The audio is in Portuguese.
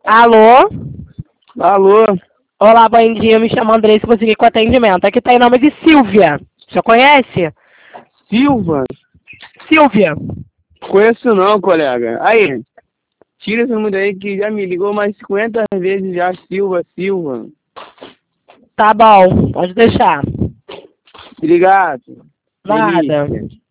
Alô? Alô? Olá, bom dia. Me chamo Andrei, se consegui com atendimento. Aqui tá em nome de Silvia. Já conhece? Silva? Silvia. Conheço não, colega. Aí, tira essa mulher aí que já me ligou mais 50 vezes já, Silva, Silva. Tá bom, pode deixar. Obrigado. Nada. Delícia.